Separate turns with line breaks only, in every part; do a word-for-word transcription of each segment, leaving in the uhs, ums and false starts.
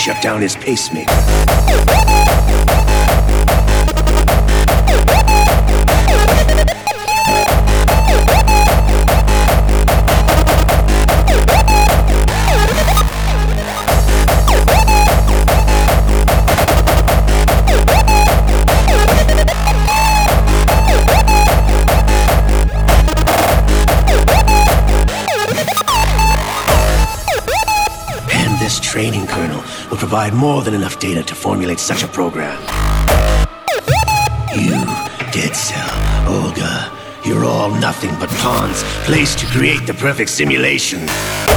shut down his pacemaker. Training kernel will provide more than enough data to formulate such a program. You, Dead Cell, Olga, you're all nothing but pawns placed to create the perfect simulation.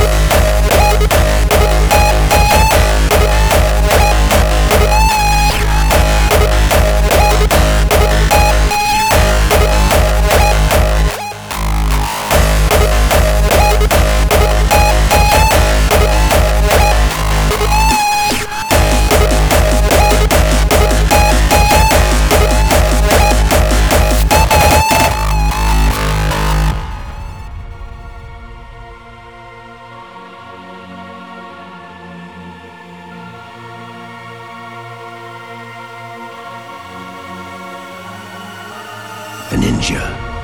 Ninja.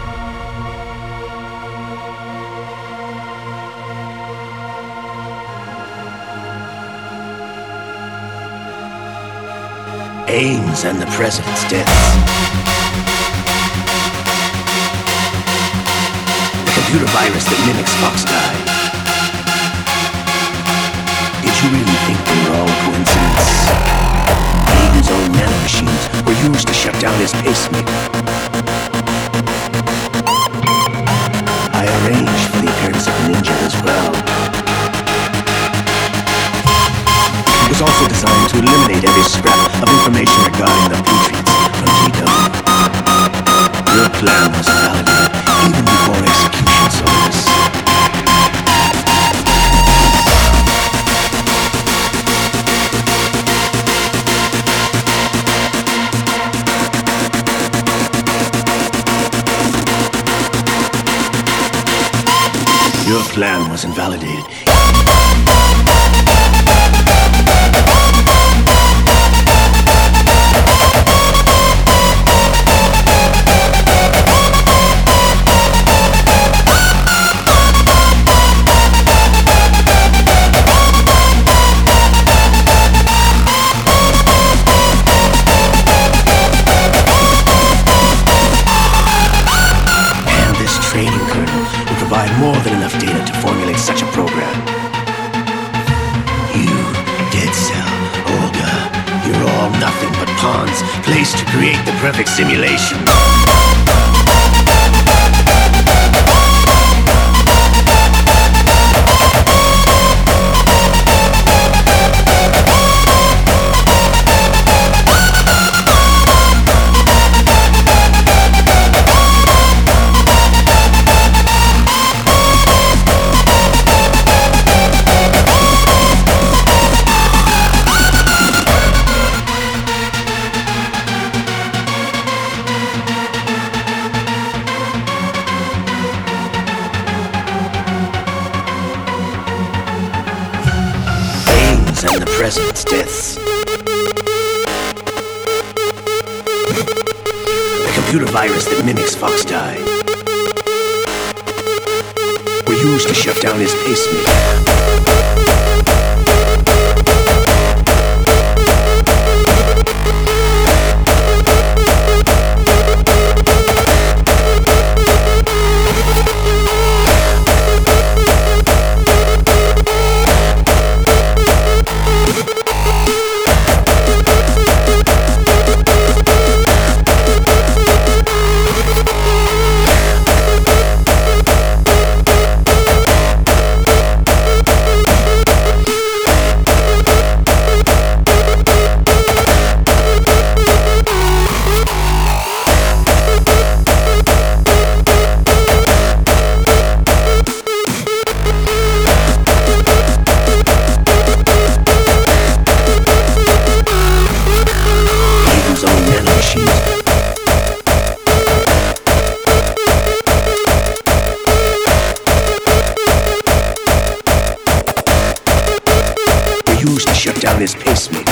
Ames and the President's death. The computer virus that mimics Foxdie. Did you really think they were all coincidence? Ames' own nanomachines were used to shut down his pacemaker. I arranged for the appearance of the ninja as well. It was also designed to eliminate every scrap of information regarding the Patriots from G W. Your plan was validated even before execution saw this. Your plan was invalidated. And this training kernel will provide more than enough data to formulate such a program. You, Dead Cell, Olga, you're all nothing but pawns placed to create the perfect simulation. And the President's deaths. The computer virus that mimics Foxdie were used to shut down his pacemaker. this pacemaker.